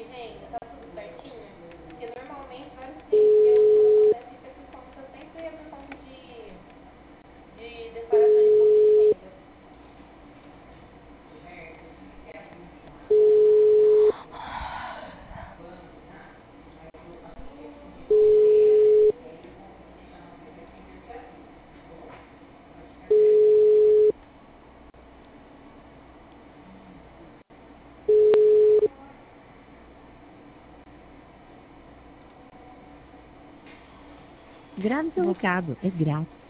renda? Tá tudo certinho? Porque normalmente vários clientes meus, quando acontece isso, é por conta, sempre é por conta de declaração de imposto de renda. Grave seu recado, é grátis.